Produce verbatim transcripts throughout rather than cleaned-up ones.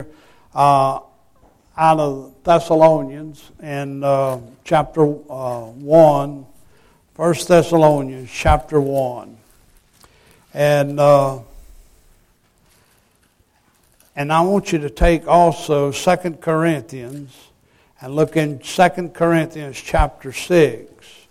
uh, out of Thessalonians in uh, chapter uh, one, First Thessalonians chapter one. And uh, and I want you to take also Second Corinthians and look in Second Corinthians chapter six.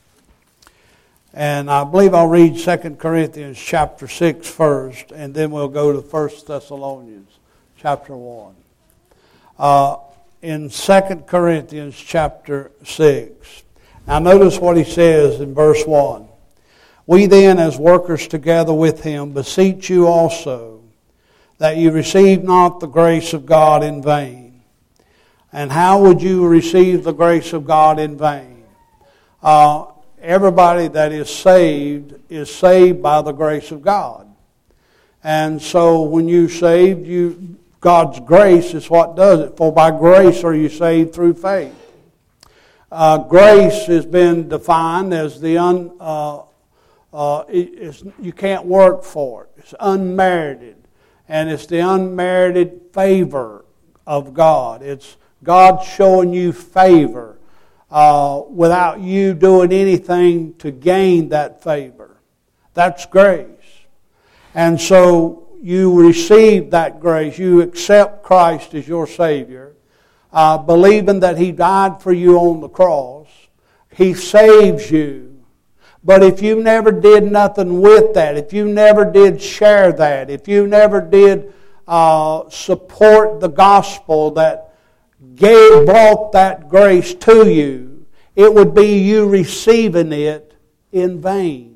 And I believe I'll read Second Corinthians chapter six first, and then we'll go to First Thessalonians chapter one. Uh, in Second Corinthians chapter six. Now notice what he says in verse one. We then, as workers together with him, beseech you also that you receive not the grace of God in vain. And how would you receive the grace of God in vain? Uh, everybody that is saved is saved by the grace of God. And so when you're saved, you God's grace is what does it. For by grace are you saved through faith. Uh, grace has been defined as the un... Uh, Uh, it, it's, you can't work for it. It's unmerited. And it's the unmerited favor of God. It's God showing you favor uh, without you doing anything to gain that favor. That's grace. And so you receive that grace. You accept Christ as your Savior, uh, believing that He died for you on the cross. He saves you. But if you never did nothing with that, if you never did share that, if you never did uh, support the gospel that gave, brought that grace to you, it would be you receiving it in vain.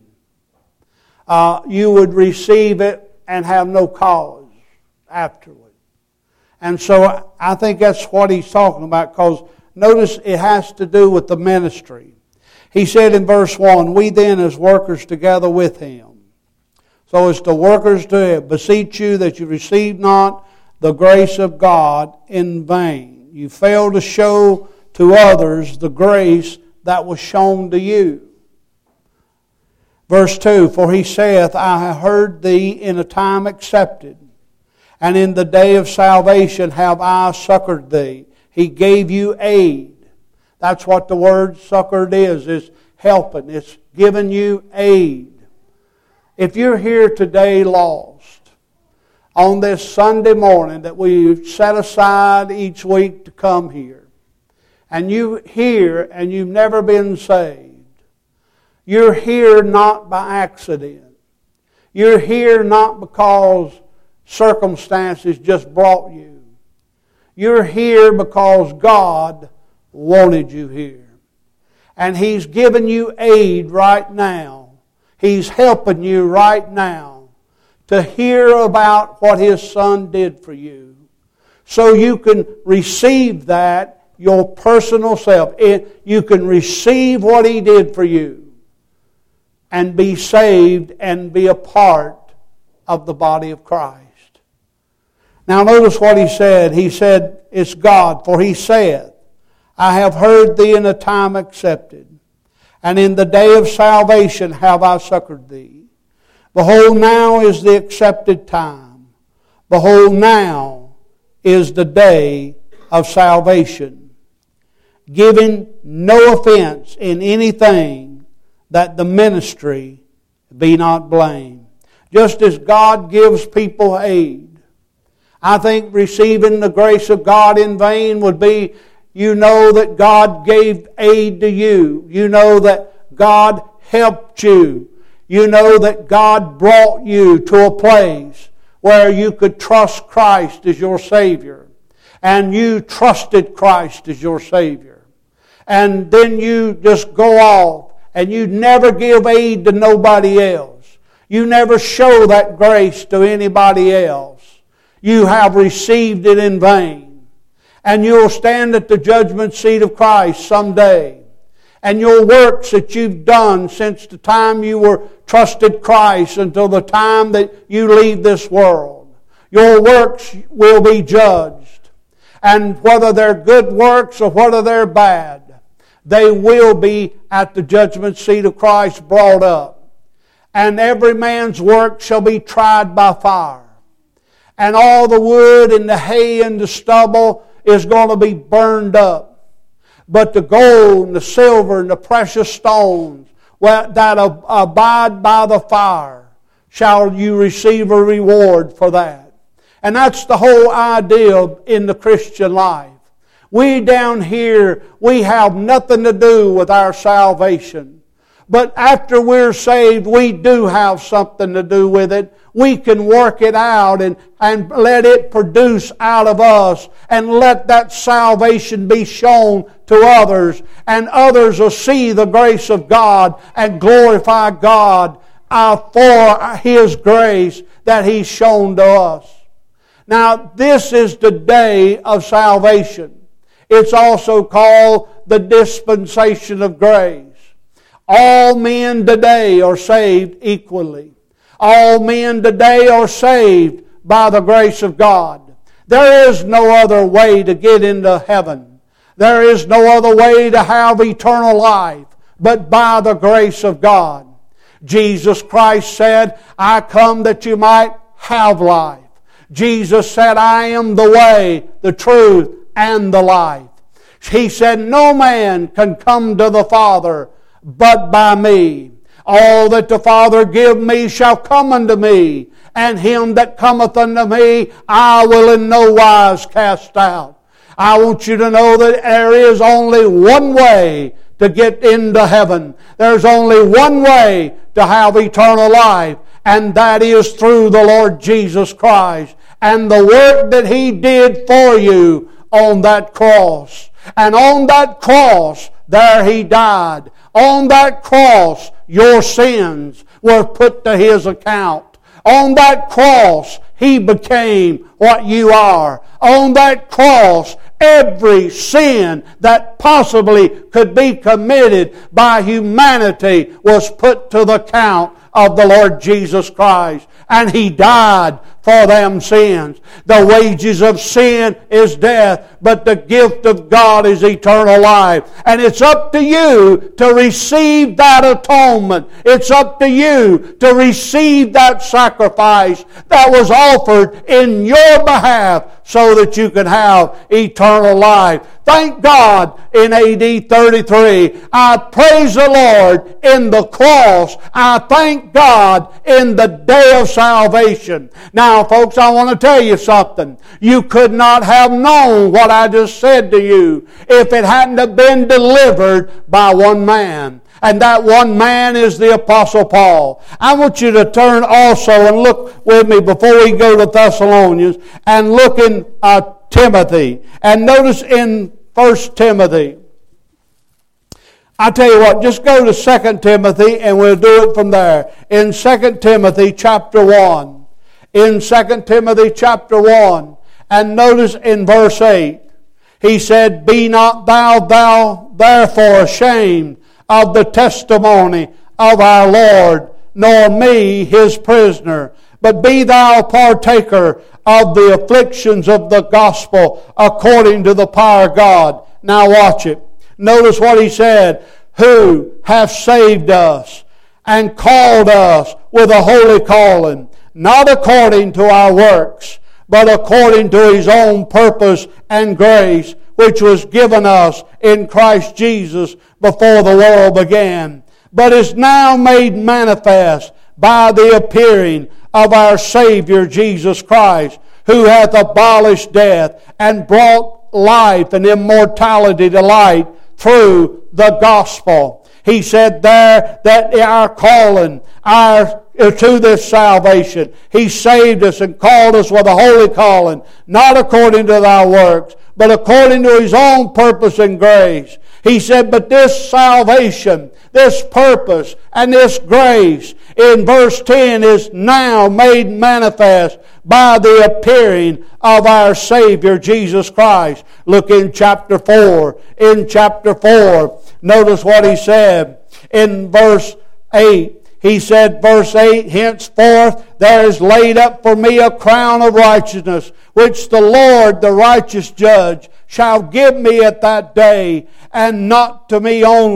Uh, you would receive it and have no cause afterward. And so I think that's what he's talking about, because notice it has to do with the ministry. He said in verse one, we then as workers together with him. So it's the workers to beseech you that you receive not the grace of God in vain. You fail to show to others the grace that was shown to you. Verse two, for he saith, I have heard thee in a time accepted, and in the day of salvation have I succored thee. He gave you aid. That's what the word succored is, is helping. It's giving you aid. If you're here today lost, on this Sunday morning that we set aside each week to come here, and you here and you've never been saved, you're here not by accident. You're here not because circumstances just brought you. You're here because God wanted you here. And He's giving you aid right now. He's helping you right now to hear about what His Son did for you, so you can receive that your personal self. You can receive what He did for you and be saved and be a part of the body of Christ. Now notice what He said. He said, it's God, for He saith, I have heard thee in a time accepted, and in the day of salvation have I succored thee. Behold, now is the accepted time. Behold, now is the day of salvation. Giving no offense in anything, that the ministry be not blamed. Just as God gives people aid, I think receiving the grace of God in vain would be, you know that God gave aid to you. You know that God helped you. You know that God brought you to a place where you could trust Christ as your Savior. And you trusted Christ as your Savior. And then you just go off and you never give aid to nobody else. You never show that grace to anybody else. You have received it in vain. And you'll stand at the judgment seat of Christ someday. And your works that you've done since the time you were trusted Christ until the time that you leave this world, your works will be judged. And whether they're good works or whether they're bad, they will be at the judgment seat of Christ brought up. And every man's work shall be tried by fire. and all the wood and the hay and the stubble is going to be burned up. But the gold and the silver and the precious stones that abide by the fire, shall you receive a reward for that. And that's the whole idea in the Christian life. We down here, we have nothing to do with our salvation. But after we're saved, we do have something to do with it. We can work it out and, and let it produce out of us, and let that salvation be shown to others, and others will see the grace of God and glorify God uh, for His grace that He's shown to us. Now, this is the day of salvation. It's also called the dispensation of grace. All men today are saved equally. All men today are saved by the grace of God. There is no other way to get into heaven. There is no other way to have eternal life but by the grace of God. Jesus Christ said, I come that you might have life. Jesus said, I am the way, the truth, and the life. He said, no man can come to the Father but by me. All that the Father give me shall come unto me, and him that cometh unto me I will in no wise cast out. I want you to know that there is only one way to get into heaven. There's only one way to have eternal life, and that is through the Lord Jesus Christ and the work that He did for you on that cross. And on that cross, there He died. On that cross, your sins were put to His account. On that cross, He became what you are. On that cross, every sin that possibly could be committed by humanity was put to the account of the Lord Jesus Christ. And He died for them sins. The wages of sin is death, but the gift of God is eternal life. And it's up to you to receive that atonement. It's up to you to receive that sacrifice that was offered in your behalf so that you can have eternal life. Thank God in A D thirty-three. I praise the Lord in the cross. I thank God in the day of salvation. Now, folks, I want to tell you something. You could not have known what I just said to you if it hadn't have been delivered by one man. And that one man is the Apostle Paul. I want you to turn also and look with me before we go to Thessalonians and look in uh, Timothy. And notice in First Timothy. I tell you what, just go to Second Timothy and we'll do it from there. In Second Timothy chapter one. In Second Timothy chapter one. And notice in verse eight. He said, Be not thou, thou therefore ashamed of the testimony of our Lord, nor me his prisoner, but be thou partaker of the afflictions of the gospel according to the power of God. Now watch it. Notice what he said. Who hath saved us and called us with a holy calling, not according to our works, but according to His own purpose and grace, which was given us in Christ Jesus before the world began, but is now made manifest by the appearing of our Savior Jesus Christ, who hath abolished death and brought life and immortality to light through the gospel. He said there that our calling, our to this salvation, He saved us and called us with a holy calling, not according to thy works, but according to His own purpose and grace. He said, but this salvation, this purpose, and this grace, in verse ten, is now made manifest by the appearing of our Savior Jesus Christ. Look in chapter four. In chapter four, notice what he said. In verse eight, he said, verse eight, Henceforth there is laid up for me a crown of righteousness, which the Lord, the righteous judge, shall give me at that day, and not to me only,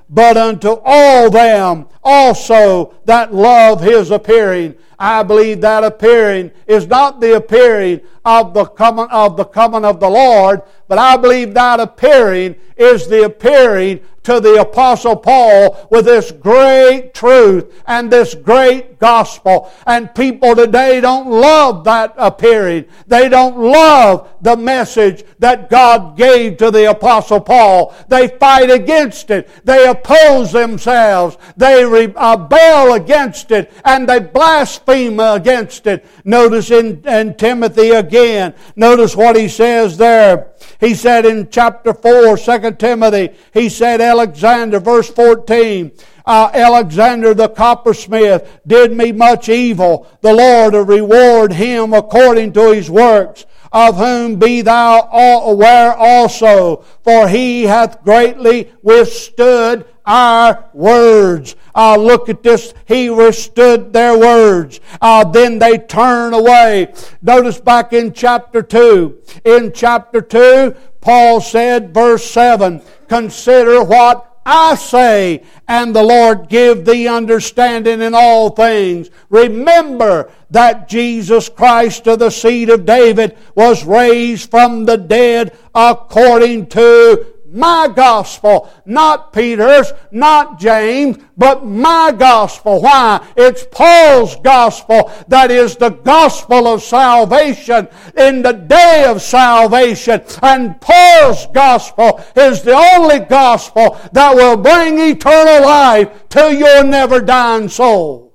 but unto all them also that love His appearing. I believe that appearing is not the appearing of the coming of the coming of the Lord, but I believe that appearing is the appearing to the Apostle Paul with this great truth and this great gospel. And people today don't love that appearing. They don't love the message that God gave to the Apostle Paul. They fight against it. They oppose themselves. They rebel against it. And they blaspheme against it. Notice in, in Timothy again. Notice what he says there. He said in chapter four, Second Timothy, he said, Alexander, verse fourteen, uh, Alexander the coppersmith did me much evil. The Lord will reward him according to his works, of whom be thou aware also, for he hath greatly withstood our words. Uh, look at this. He withstood their words. Uh, then they turn away. Notice back in chapter two. In chapter two, Paul said, verse seven, consider what I say, and the Lord give thee understanding in all things. Remember that Jesus Christ of the seed of David was raised from the dead according to my gospel. Not Peter's, not James, but my gospel. Why? It's Paul's gospel that is the gospel of salvation in the day of salvation. And Paul's gospel is the only gospel that will bring eternal life to your never dying soul.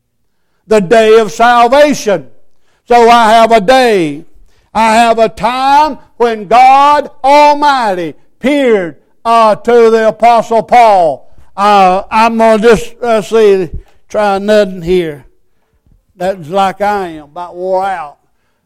The day of salvation. So I have a day. I have a time when God Almighty appeared uh, to the Apostle Paul. Uh, I'm going to just, uh, see, try nothing here. That's like I am, about wore out.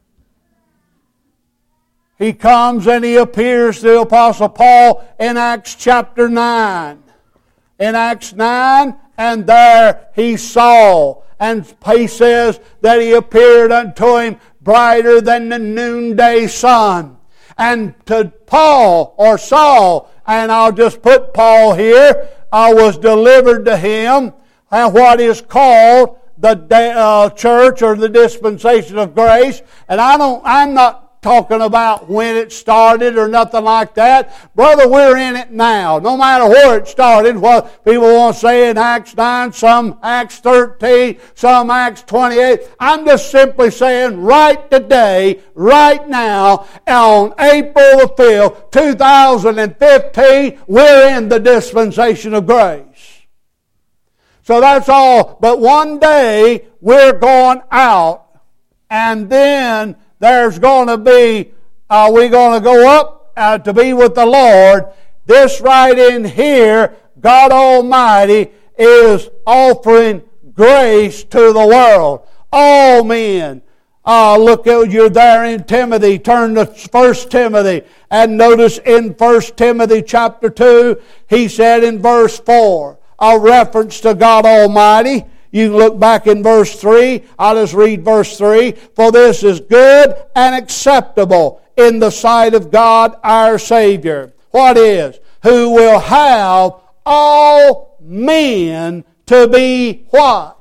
He comes and he appears to the Apostle Paul in Acts chapter nine. In Acts nine, and there he saw. And he says that he appeared unto him brighter than the noonday sun. And to Paul, or Saul, and I'll just put Paul here, I was delivered to him and what is called the uh, church or the dispensation of grace. And I don't, I'm not talking about when it started or nothing like that. Brother, we're in it now. No matter where it started, what people want to say in Acts nine, some Acts thirteen, some Acts twenty-eight. I'm just simply saying right today, right now, on April the fifth, two thousand fifteen, we're in the dispensation of grace. So that's all. But one day, we're going out, and then there's going to be, uh, we're going to go up uh, to be with the Lord. This right in here, God Almighty is offering grace to the world. All men. Uh, look, you're there in Timothy. Turn to First Timothy. And notice in First Timothy chapter two, he said in verse four, a reference to God Almighty. You can look back in verse three. I'll just read verse three. For this is good and acceptable in the sight of God our Savior. What is? Who will have all men to be what?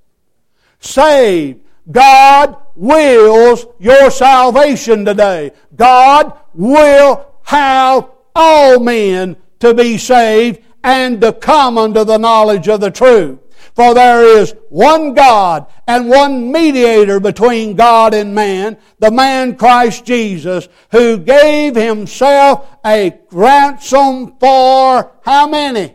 Saved. God wills your salvation today. God will have all men to be saved and to come unto the knowledge of the truth. For there is one God and one mediator between God and man, the man Christ Jesus, who gave himself a ransom for how many?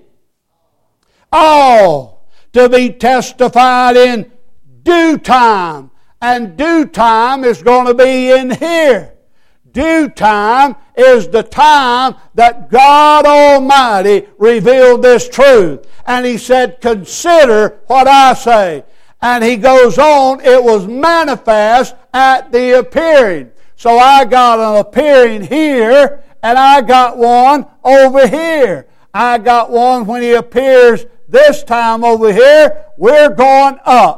All, to be testified in due time. And due time is going to be in here. Due time is the time that God Almighty revealed this truth. And He said, consider what I say. And He goes on, it was manifest at the appearing. So I got an appearing here, and I got one over here. I got one when He appears this time over here. We're going up.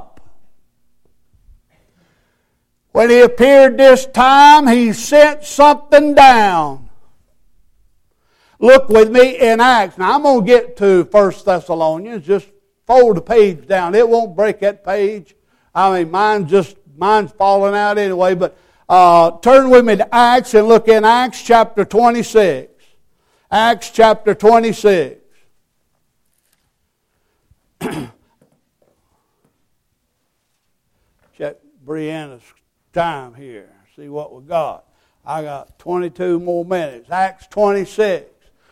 When He appeared this time, He sent something down. Look with me in Acts. Now I'm going to get to First Thessalonians. Just fold the page down. It won't break that page. I mean, mine's just, mine's falling out anyway. But uh, turn with me to Acts and look in Acts chapter twenty-six. Acts chapter twenty-six. Check Brianna's time here. See what we got. I got twenty-two more minutes. Acts twenty-six.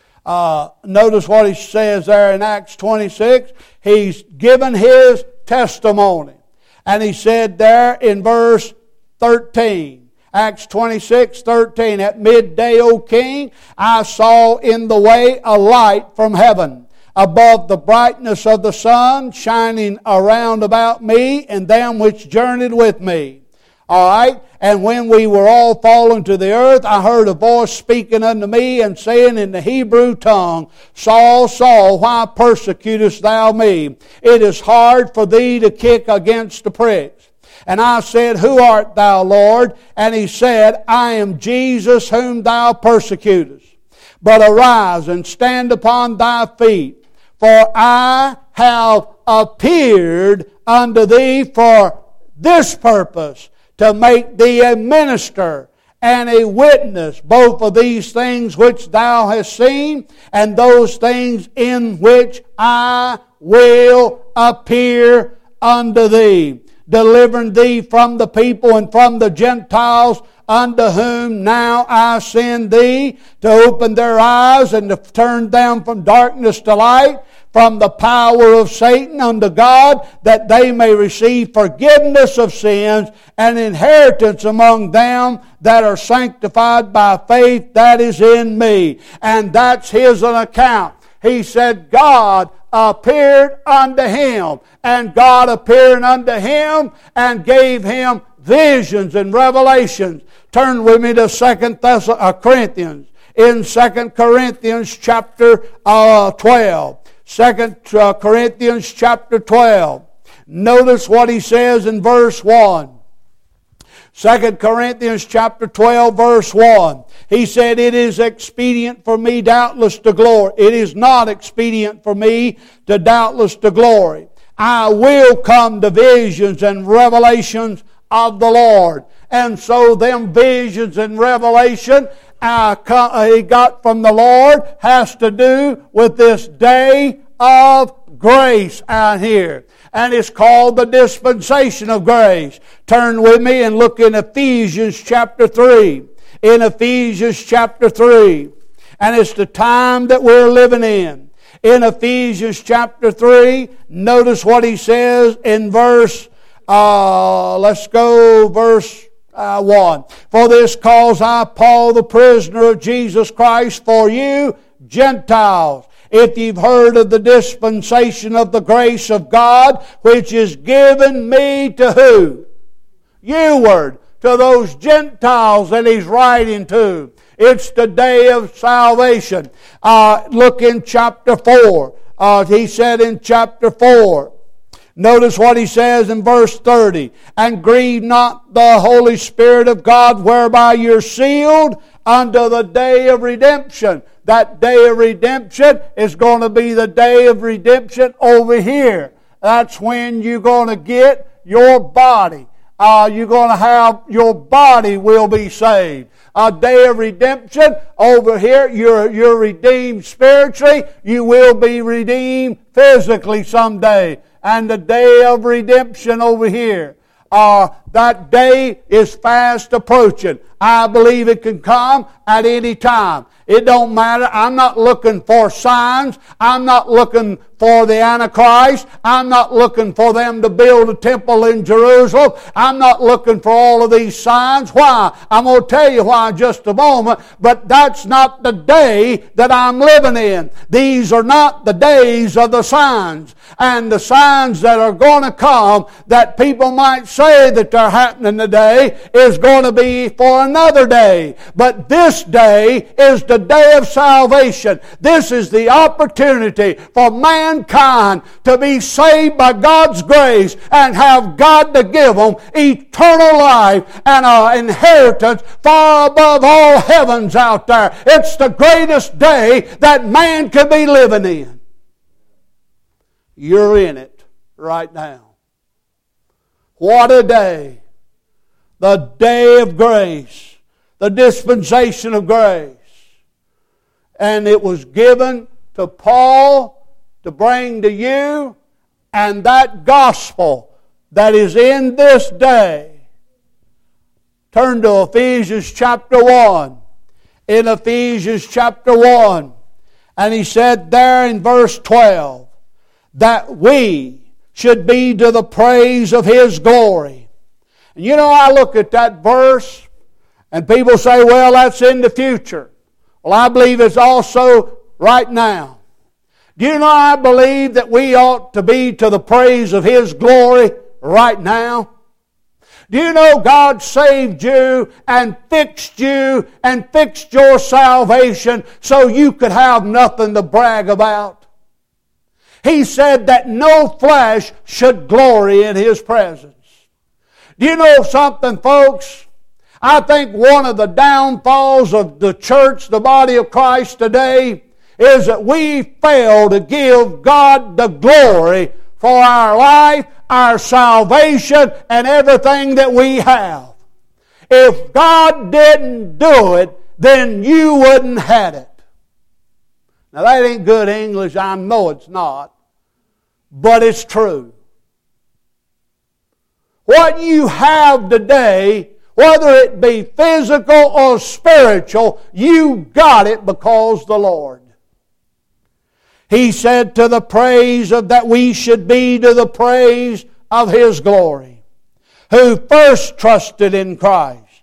Uh, notice what he says there in Acts twenty-six. He's given his testimony. And he said there in verse thirteen, Acts twenty-six, thirteen, at midday, O king, I saw in the way a light from heaven, above the brightness of the sun, shining around about me and them which journeyed with me. All right? And when we were all fallen to the earth, I heard a voice speaking unto me and saying in the Hebrew tongue, Saul, Saul, why persecutest thou me? It is hard for thee to kick against the pricks. And I said, Who art thou, Lord? And he said, I am Jesus whom thou persecutest. But arise and stand upon thy feet, for I have appeared unto thee for this purpose, to make thee a minister and a witness both of these things which thou hast seen, and those things in which I will appear unto thee, delivering thee from the people and from the Gentiles, unto whom now I send thee, to open their eyes and to turn them from darkness to light, from the power of Satan unto God, that they may receive forgiveness of sins and inheritance among them that are sanctified by faith that is in me. And that's his account. He said God appeared unto him, and God appearing unto him and gave him visions and revelations. Turn with me to Second Corinthians. In Second Corinthians chapter uh, twelve. Second Corinthians chapter twelve. Notice what he says in verse one. Second Corinthians chapter twelve, verse one. He said, It is expedient for me doubtless to glory. It is not expedient for me to doubtless to glory. I will come to visions and revelations of the Lord. And so them visions and revelation uh, he got from the Lord has to do with this day of grace out here. And it's called the dispensation of grace. Turn with me and look in Ephesians chapter three. In Ephesians chapter three. And it's the time that we're living in. In Ephesians chapter three, notice what he says in verse, uh, let's go verse uh, one. For this cause I, Paul, the prisoner of Jesus Christ, for you Gentiles, if you've heard of the dispensation of the grace of God, which is given me to who? You-ward, to those Gentiles that he's writing to. It's the day of salvation. Uh, look in chapter four. Uh, he said in chapter four, notice what he says in verse thirty. And grieve not the Holy Spirit of God, whereby you're sealed unto the day of redemption. That day of redemption is going to be the day of redemption over here. That's when you're going to get your body. Uh, you're going to have, your body will be saved. A day of redemption over here, you're, you're redeemed spiritually. You will be redeemed physically someday. And the day of redemption over here. Uh, that day is fast approaching. I believe it can come at any time. It don't matter. I'm not looking for signs. I'm not looking for the Antichrist. I'm not looking for them to build a temple in Jerusalem. I'm not looking for all of these signs. Why? I'm going to tell you why in just a moment. But that's not the day that I'm living in. These are not the days of the signs. And the signs that are going to come that people might say that are happening today is going to be for another day. But this day is the day of salvation. This is the opportunity for mankind to be saved by God's grace and have God to give them eternal life and an inheritance far above all heavens out there. It's the greatest day that man could be living in. You're in it right now. What a day. The day of grace. The dispensation of grace. And it was given to Paul to bring to you, and that gospel that is in this day. Turn to Ephesians chapter one. In Ephesians chapter one. And he said there in verse twelve that we should be to the praise of His glory. And you know, I look at that verse and people say, well, that's in the future. Well, I believe it's also right now. Do you know, I believe that we ought to be to the praise of His glory right now. Do you know God saved you and fixed you and fixed your salvation so you could have nothing to brag about? He said that no flesh should glory in His presence. Do you know something, folks? I think one of the downfalls of the church, the body of Christ today, is that we fail to give God the glory for our life, our salvation, and everything that we have. If God didn't do it, then you wouldn't have it. Now that ain't good English, I know it's not. But it's true. What you have today, whether it be physical or spiritual, you got it because the Lord. He said to the praise of that we should be to the praise of His glory, who first trusted in Christ,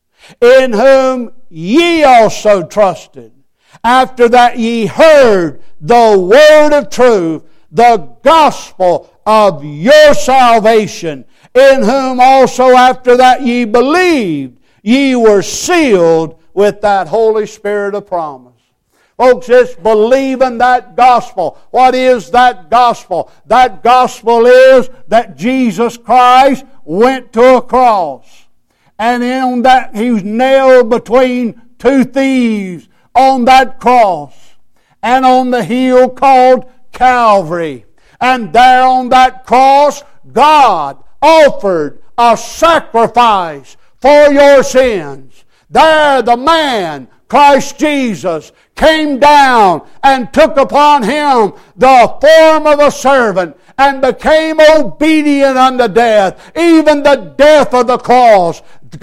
in whom ye also trusted, after that ye heard the word of truth, the gospel of your salvation, in whom also after that ye believed, ye were sealed with that Holy Spirit of promise. Folks, it's believing that gospel. What is that gospel? That gospel is that Jesus Christ went to a cross. And on that He was nailed between two thieves on that cross. And on the hill called Calvary. And there on that cross, God offered a sacrifice for your sins. There the man, Christ Jesus, came down and took upon Him the form of a servant and became obedient unto death, even the death of the cross.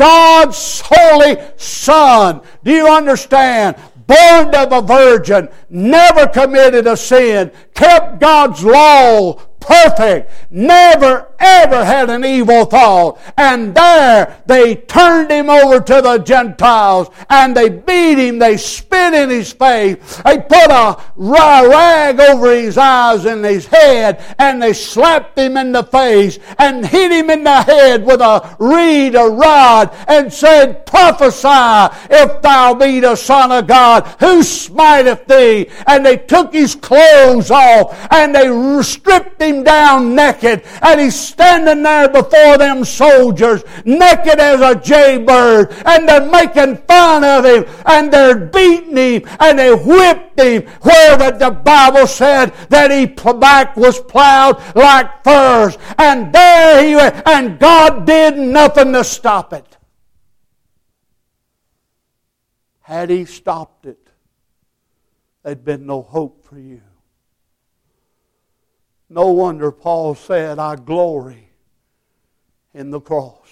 God's holy Son, do you understand? Born of a virgin, never committed a sin, kept God's law perfect, never ever had an evil thought. And there they turned Him over to the Gentiles and they beat Him, they spit in His face, they put a rag over His eyes and His head, and they slapped Him in the face and hit Him in the head with a reed, a rod, and said, prophesy if thou be the Son of God, who smiteth thee? And they took His clothes off and they stripped Him down naked, and He's standing there before them soldiers, naked as a jaybird, and they're making fun of Him, and they're beating Him, and they whipped Him, where the, the Bible said that His back was plowed like furze, and there He went, and God did nothing to stop it. Had He stopped it, there'd been no hope for you. No wonder Paul said, I glory in the cross.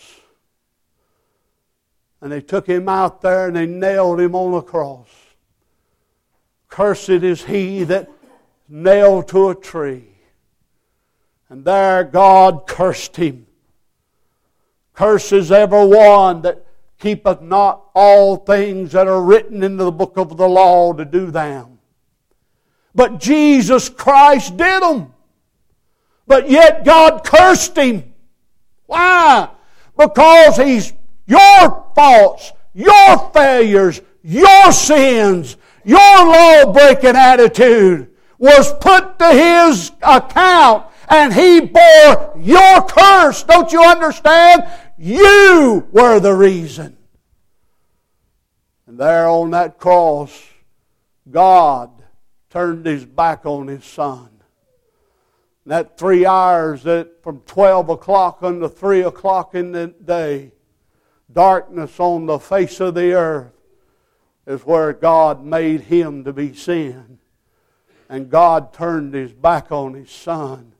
And they took Him out there and they nailed Him on the cross. Cursed is he that nailed to a tree. And there God cursed him. Curses every one that keepeth not all things that are written in the book of the law to do them. But Jesus Christ did them. But yet God cursed him. Why? because He's your faults, your failures, your sins, your law-breaking attitude was put to His account, and He bore your curse. Don't you understand? You were the reason. And there on that cross, God turned His back on His Son. And that three hours, that from twelve o'clock unto three o'clock in the day, darkness on the face of the earth, is where God made Him to be sin. And God turned His back on His Son.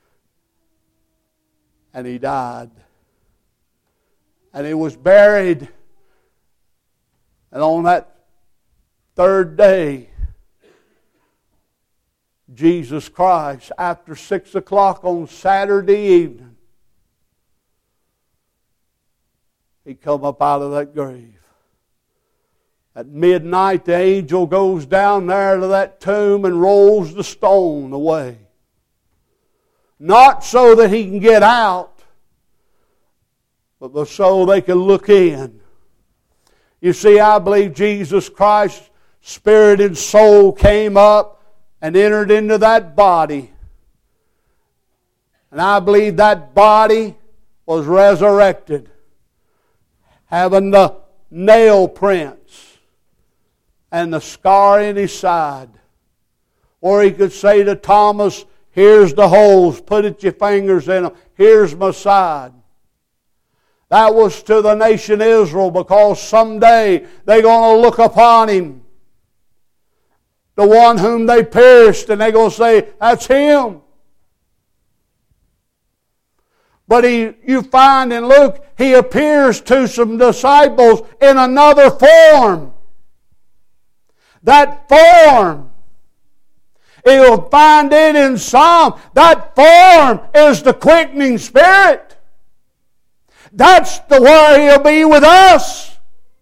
And He died. And He was buried. And on that third day, Jesus Christ, after six o'clock on Saturday evening, He come up out of that grave. At midnight, the angel goes down there to that tomb and rolls the stone away. Not so that he can get out, but so they can look in. You see, I believe Jesus Christ's spirit and soul came up and entered into that body. And I believe that body was resurrected, having the nail prints and the scar in His side. Or He could say to Thomas, here's the holes, put it your fingers in them, here's my side. That was to the nation Israel, because someday they're going to look upon Him, the one whom they pierced, and they're going to say, that's Him. But he, you find in Luke, He appears to some disciples in another form. That form, you'll find it in Psalm, that form is the quickening Spirit. That's the where He'll be with us.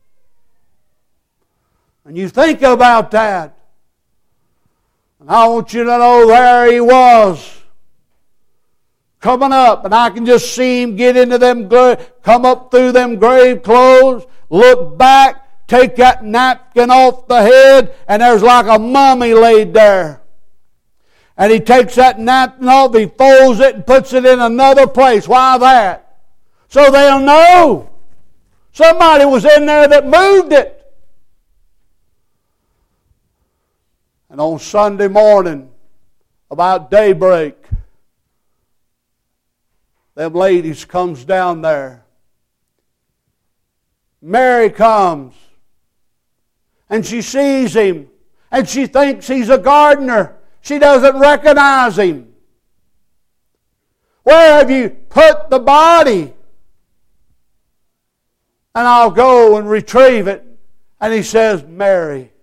And you think about that. And I want you to know there He was, coming up, and I can just see Him get into them, come up through them grave clothes, look back, take that napkin off the head, and there's like a mummy laid there. And He takes that napkin off, He folds it and puts it in another place. Why that? So they'll know somebody was in there that moved it. And on Sunday morning, about daybreak, them ladies comes down there. Mary comes. And she sees Him. And she thinks He's a gardener. She doesn't recognize Him. Where have you put the body? And I'll go and retrieve it. And He says, Mary.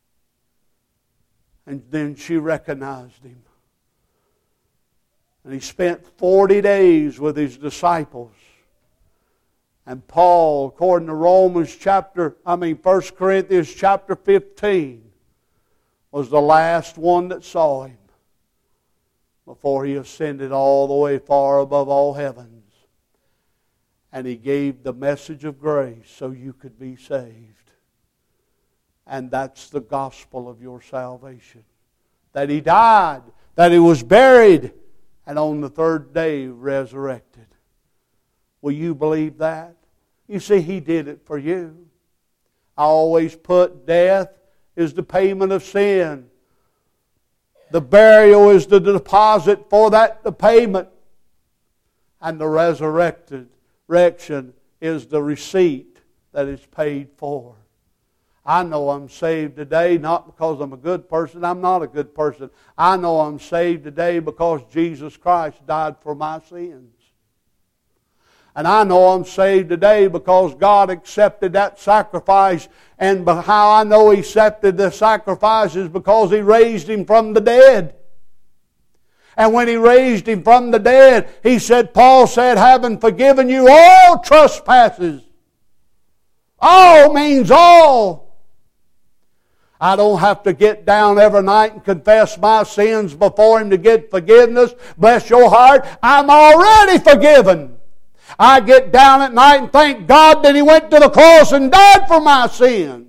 And then she recognized Him. And He spent forty days with His disciples. And Paul, according to Romans chapter, I mean First Corinthians chapter fifteen, was the last one that saw Him before He ascended all the way far above all heavens. And He gave the message of grace so you could be saved. And that's the gospel of your salvation. That He died, that He was buried, and on the third day resurrected. Will you believe that? You see, He did it for you. I always put death is the payment of sin. The burial is the deposit for that, the payment. And the resurrected resurrection is the receipt that is paid for. I know I'm saved today not because I'm a good person. I'm not a good person. I know I'm saved today because Jesus Christ died for my sins. And I know I'm saved today because God accepted that sacrifice. And how I know He accepted the sacrifice is because He raised Him from the dead. And when He raised Him from the dead, He said, Paul said, having forgiven you all trespasses. All means all. I don't have to get down every night and confess my sins before Him to get forgiveness. Bless your heart, I'm already forgiven. I get down at night and thank God that He went to the cross and died for my sins.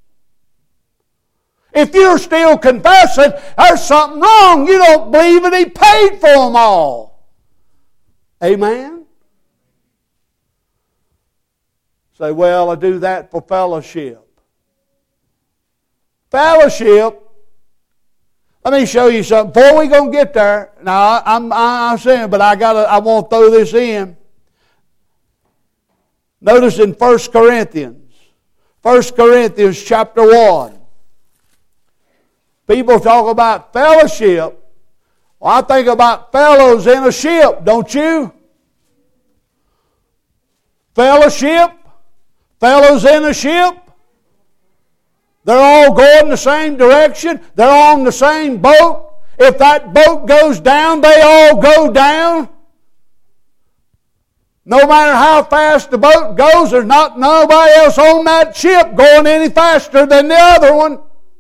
If you're still confessing, there's something wrong. You don't believe that He paid for them all. Amen? Say, well, I do that for fellowship. Fellowship. Let me show you something. Before we gonna get there, now I'm I'm saying, but I gotta I want to throw this in. Notice in First Corinthians, First Corinthians chapter one. People talk about fellowship. Well, I think about fellows in a ship, don't you? Fellowship, fellows in a ship. They're all going the same direction. They're on the same boat. If that boat goes down, they all go down. No matter how fast the boat goes, there's not nobody else on that ship going any faster than the other one.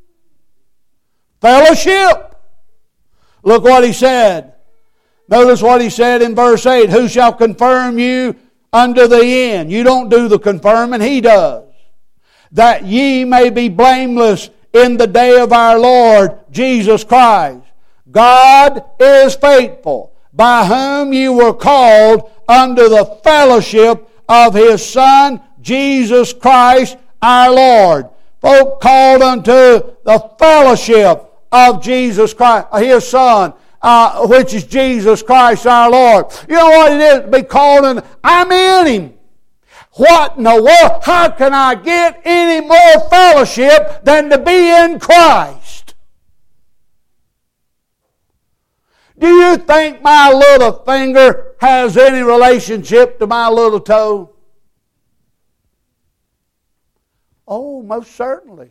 Fellowship. Look what he said. Notice what he said in verse eight. Who shall confirm you unto the end? You don't do the confirming, He does. That ye may be blameless in the day of our Lord Jesus Christ. God is faithful, by whom you were called unto the fellowship of His Son, Jesus Christ our Lord. Folk called unto the fellowship of Jesus Christ, His Son, uh, which is Jesus Christ our Lord. You know what it is to be called in? I'm in Him. What in the world? How can I get any more fellowship than to be in Christ? Do you think my little finger has any relationship to my little toe? Oh, most certainly.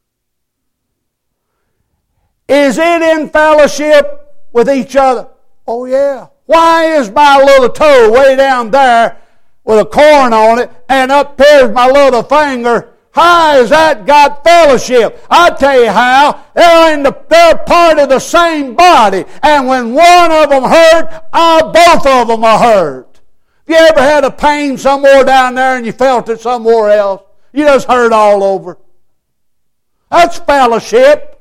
Is it in fellowship with each other? Oh, yeah. Why is my little toe way down there with a corn on it, and up here's my little finger? How has that got fellowship? I tell you how. They're in the they're part of the same body, and when one of them hurt, uh, both of them are hurt. Have you ever had a pain somewhere down there and you felt it somewhere else? You just hurt all over. That's fellowship.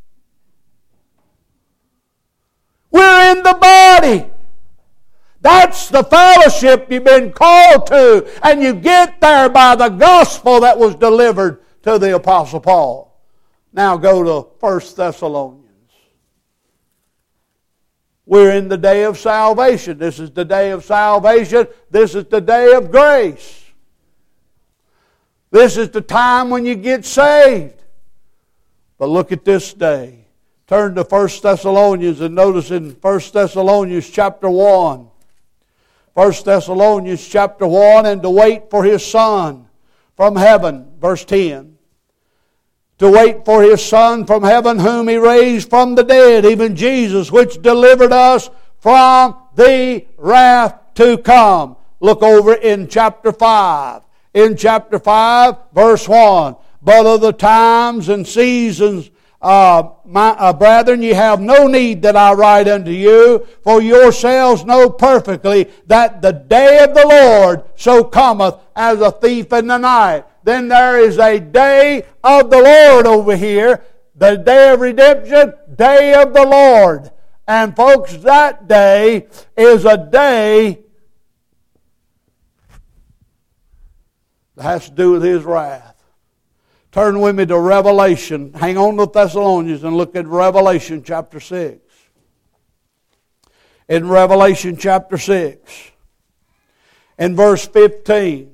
We're in the body. That's the fellowship you've been called to. And you get there by the gospel that was delivered to the Apostle Paul. Now go to First Thessalonians. We're in the day of salvation. This is the day of salvation. This is the day of grace. This is the time when you get saved. But look at this day. Turn to First Thessalonians and notice in First Thessalonians chapter one. First Thessalonians chapter one, and to wait for His Son from heaven, verse ten. To wait for His Son from heaven, whom He raised from the dead, even Jesus, which delivered us from the wrath to come. Look over in chapter five. In chapter five, verse one. But of the times and seasons, Uh, my uh, brethren, ye have no need that I write unto you, for yourselves know perfectly that the day of the Lord so cometh as a thief in the night. Then there is a day of the Lord over here, the day of redemption, day of the Lord. And folks, that day is a day that has to do with His wrath. Turn with me to Revelation. Hang on to Thessalonians and look at Revelation chapter six. In Revelation chapter six, in verse fifteen.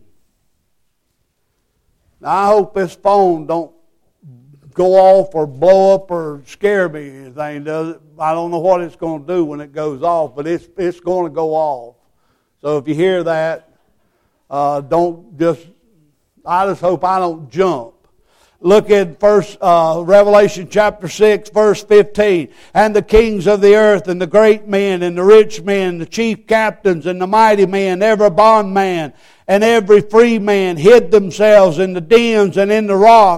Now I hope this phone don't go off or blow up or scare me or anything, does it? I don't know what it's going to do when it goes off, but it's it's going to go off. So if you hear that, uh, don't just, I just hope I don't jump. Look at first uh, Revelation chapter six, verse fifteen. And the kings of the earth, and the great men, and the rich men, the chief captains, and the mighty men, every bondman, and every free man hid themselves in the dens and in the rocks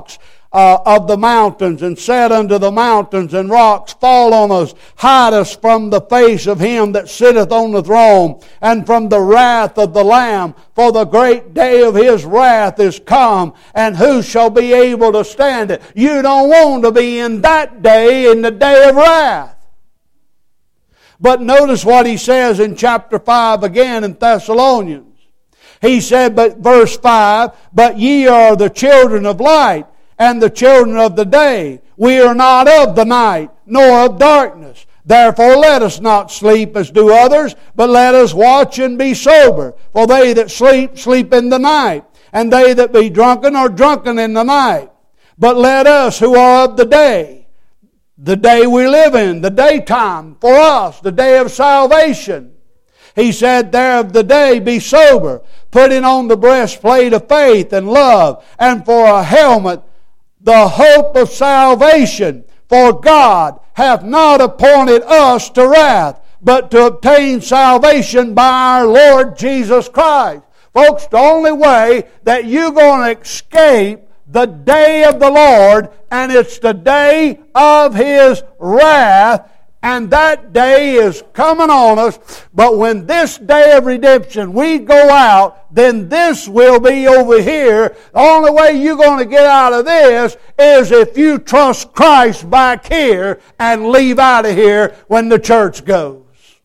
uh, of the mountains, and said unto the mountains and rocks, Fall on us, hide us from the face of him that sitteth on the throne, and from the wrath of the Lamb. For the great day of his wrath is come, and who shall be able to stand it? You don't want to be in that day, in the day of wrath. But notice what he says in chapter five again in Thessalonians. He said, but verse five, But ye are the children of light, and the children of the day. We are not of the night, nor of darkness. Therefore let us not sleep as do others, but let us watch and be sober. For they that sleep, sleep in the night, and they that be drunken are drunken in the night. But let us who are of the day, the day we live in, the daytime for us, the day of salvation. He said, there of the day be sober, putting on the breastplate of faith and love, and for a helmet the hope of salvation. For God hath not appointed us to wrath, but to obtain salvation by our Lord Jesus Christ. Folks, the only way that you're going to escape the day of the Lord, and it's the day of His wrath, and that day is coming on us. But when this day of redemption we go out, then this will be over here. The only way you're going to get out of this is if you trust Christ back here and leave out of here when the church goes.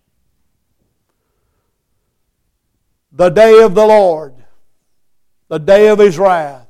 The day of the Lord, the day of His wrath.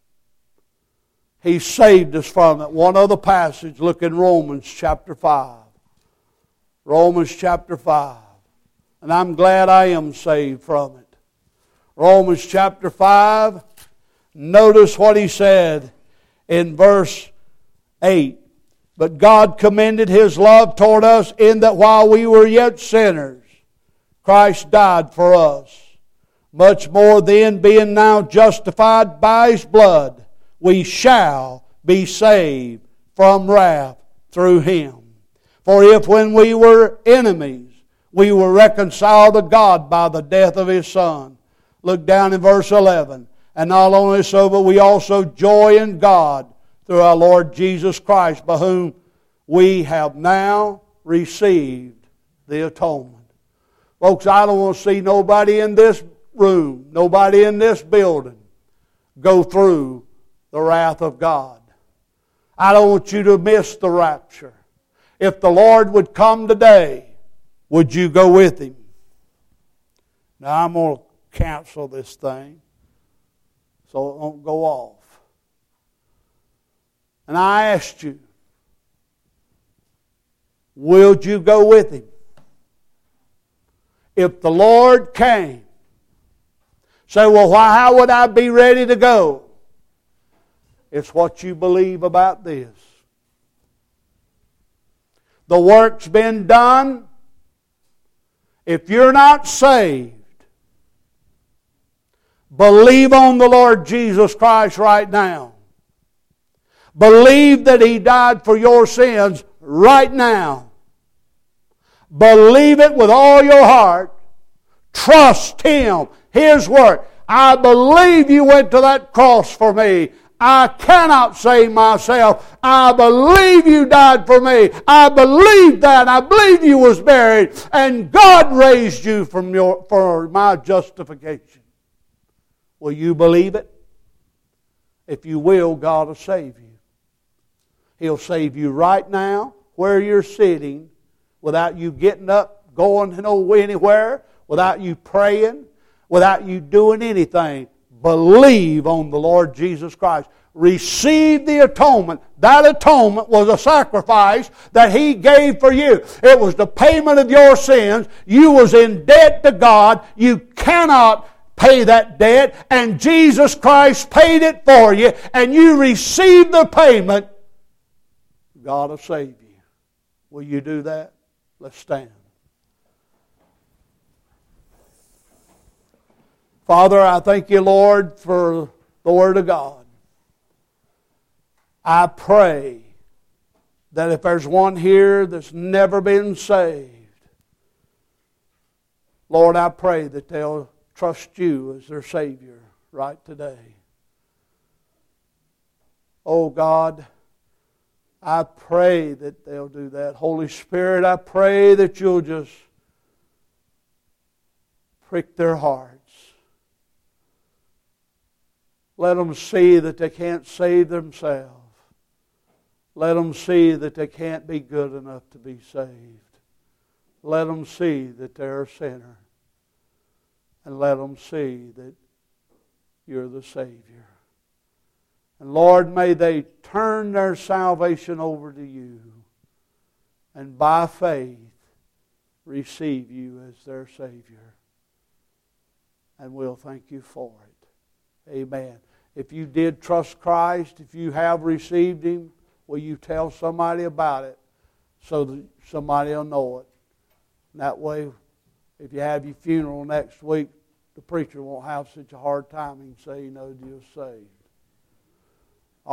He saved us from it. One other passage, look in Romans chapter five. Romans chapter five. And I'm glad I am saved from it. Romans chapter five. Notice what he said in verse eight. But God commended His love toward us in that while we were yet sinners, Christ died for us. Much more then, being now justified by His blood, we shall be saved from wrath through Him. For if when we were enemies, we were reconciled to God by the death of His Son. Look down in verse eleven. And not only so, but we also joy in God through our Lord Jesus Christ, by whom we have now received the atonement. Folks, I don't want to see nobody in this room, nobody in this building, go through the wrath of God. I don't want you to miss the rapture. If the Lord would come today, would you go with Him? Now I'm going to cancel this thing so it won't go off. And I asked you, would you go with Him? If the Lord came, say, well, why, how would I be ready to go? It's what you believe about this. The work's been done. If you're not saved, believe on the Lord Jesus Christ right now. Believe that He died for your sins right now. Believe it with all your heart. Trust Him, His work. I believe You went to that cross for me. I cannot save myself. I believe You died for me. I believe that. I believe You was buried. And God raised You from your, for my justification. Will you believe it? If you will, God will save you. He'll save you right now where you're sitting without you getting up, going anywhere, without you praying, without you doing anything. Believe on the Lord Jesus Christ. Receive the atonement. That atonement was a sacrifice that He gave for you. It was the payment of your sins. You was in debt to God. You cannot pay that debt. And Jesus Christ paid it for you. And you received the payment. God will save you. Will you do that? Let's stand. Father, I thank You, Lord, for the Word of God. I pray that if there's one here that's never been saved, Lord, I pray that they'll trust You as their Savior right today. Oh God, I pray that they'll do that. Holy Spirit, I pray that you'll just prick their hearts. Let them see that they can't save themselves. Let them see that they can't be good enough to be saved. Let them see that they're a sinner. And let them see that you're the Savior. And Lord, may they turn their salvation over to you and by faith receive you as their Savior. And we'll thank you for it. Amen. If you did trust Christ, if you have received Him, will you tell somebody about it so that somebody will know it? And that way, if you have your funeral next week, the preacher won't have such a hard time. He can say, you know, you're saved.